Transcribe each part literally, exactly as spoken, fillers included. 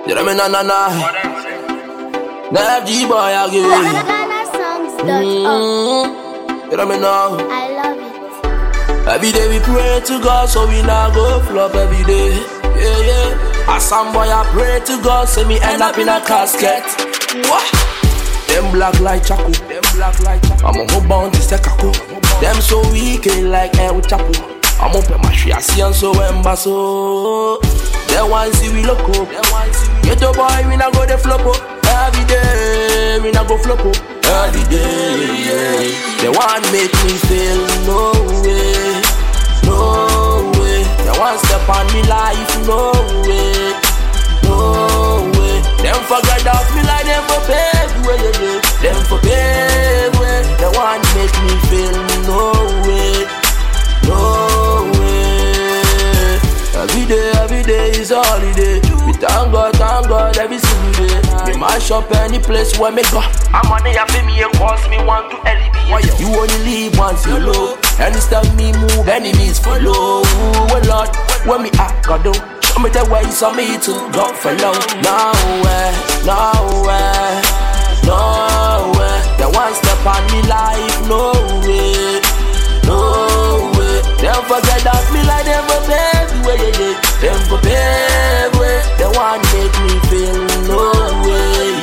You know me na na na. Nev G boy again. Mm-hmm. You know me now. I love it. Every day we pray to God so we not go flop every day. Yeah yeah. As some boy I pray to God so me end up in a casket. What? Them black like Chaco. Them black like Chaco. I'm on my bound to Sekaku. Them so weak like El Chapo. I'm up in my shit and so embasso. They want see we look up. Get the boy, we not go the flop up. Every day, we not go flop up. Every day, yeah. They want make me feel no way, no way. They want step on me life, no way, no way. Them forget off me like them for pave way, yeah, yeah. Them for pave way. They want make me feel no way, no way. Every day, every day is a holiday. We thank God, thank God every single day. Me mash up any place where me go. I'm on the happy me and cause me want to elevate. You only live once you low. Any step me move, enemies follow. Well Lord, when me act God do, show me the way so me to go follow. Nowhere, nowhere, nowhere. They want step on me life, no way, no way. Them forget that me like them for baby way, yeah, yeah. Them for baby way. They want make me feel no way,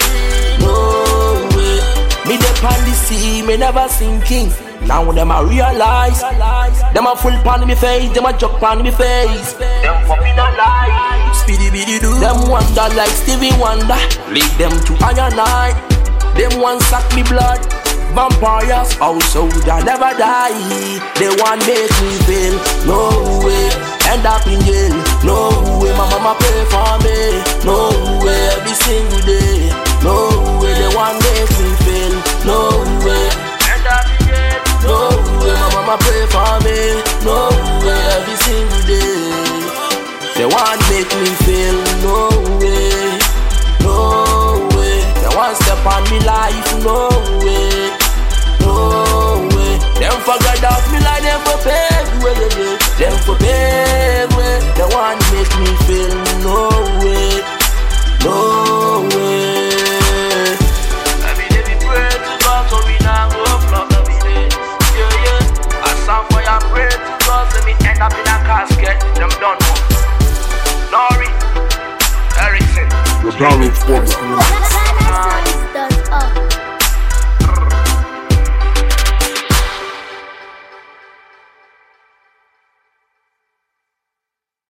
no way. Me dey pan the sea, me never sinking. Now them I realize, them a full pan me face, them a joke pan me face. Them fucking alive, speedy beady do. Them wonder like Stevie Wonder, lead them to iron night. Them want suck me blood. Vampires, also they never die. They want make me feel no way. End up in jail, no way. My mama pray for me, no way. Every single day, no way. They want make me feel no way. End up in jail, no way. My mama pray for me, no way. Every single day, they want make me feel no way, no way. They want step on me life, no way. No way. Them forget off me like them for pave way, yeah, yeah. Them for pave way. They want make me feel no way, no way. Every day we pray to God so we not go flop every day. Yeah, yeah. As some boy I pray to God so me end up in a casket. Them don't know. Nori, Erickson. The Download Sports.